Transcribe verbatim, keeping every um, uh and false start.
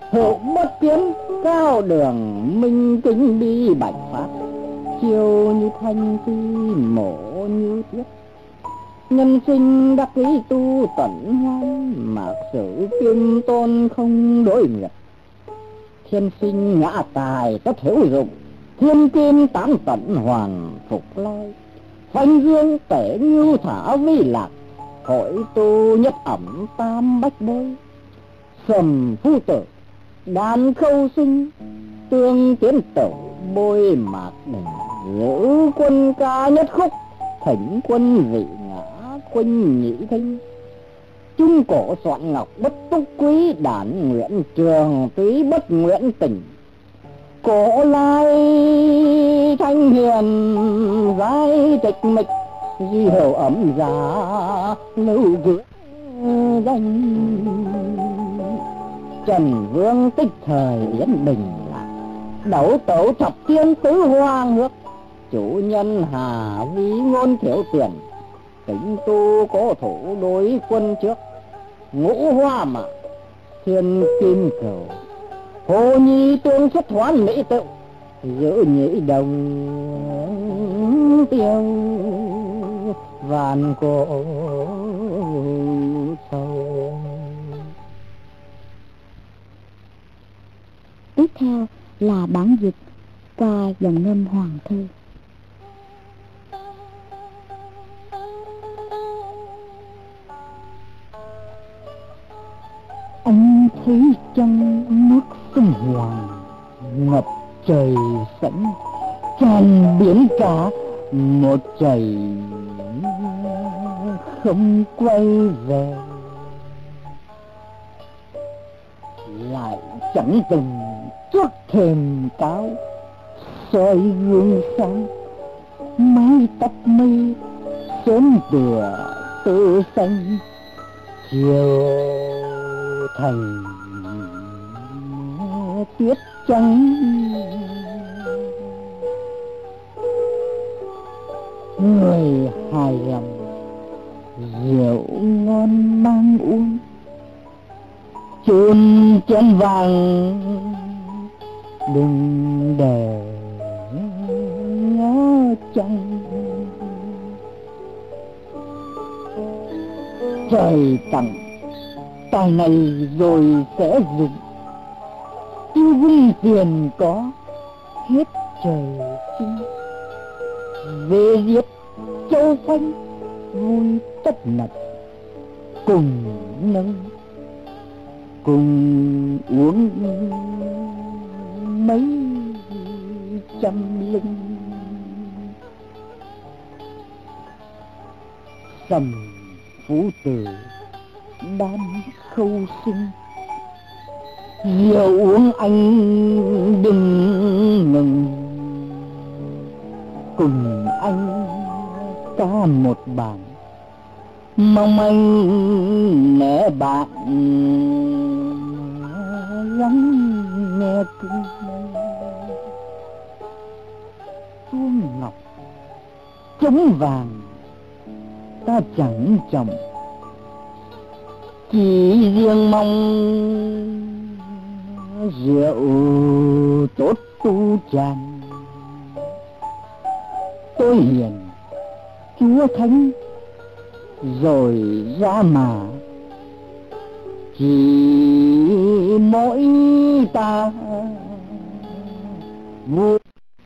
hộ bất kiến cao đường minh kính đi bạch pháp, chiêu như thanh phi mổ như thiết. Nhân sinh đắc ý tu tận hoan, mạc sử kim tôn không đối nghiệp. Thiên sinh ngã tài tất hữu dụng, thiên kim tám tận hoàn phục lai. Phanh dương tể ngưu thả vi lạc, hội tu nhất ẩm tam bách bối. Sầm phu tử đàn khâu sinh, tương tiến tử bôi mạc đỉnh. Giữ quân ca nhất khúc, thỉnh quân vị ngã quân nhị thinh. Trung cổ soạn ngọc bất túc quý, đản nguyện trường túy bất nguyện tình. Cổ lai thanh hiền gái trịch mịch, di hầu ẩm giá lưu giữ danh. Trần vương tích thời yên bình lạc, đấu tấu thập tiên tứ hoang hước. Chủ nhân hà vi ngôn thiếu tiền, tính tu cố thủ đối quân trước. Ngũ hoa mà thiên kim cầu, hồ nhi tương xuất hoán mỹ tự. Giữ nhị đồng tiêu vạn cổ sâu. Tiếp theo là bản dịch qua dòng ngâm Hoàng Thư. Anh thấy trong nước sông Hoàng ngập trời sẵn, tràn biển cả một chảy không quay về. Lại chẳng từng trước thềm cáo, soi gương sáng mái tóc mây sớm tựa tự xanh. Chiều thành tuyết trắng, người hài lòng rượu ngon mang uống. Chôn chén vàng đừng để ngó trăng. Trời tặng tài này rồi sẽ dùng, tiêu vung tiền có hết trời sinh. Về giết châu xanh vui tất nật, cùng nâng cùng uống mấy trăm linh. Sầm phú tử đan khâu sinh, rượu uống anh đừng ngừng. Cùng anh ca một bản, mong anh nể bạn lắng nghe cung. Chuông ngọc trống vàng ta chẳng trọng, chỉ riêng mong rượu tốt tu tràn. Tôi hiền chúa thánh rồi ra mà, chỉ mỗi ta vui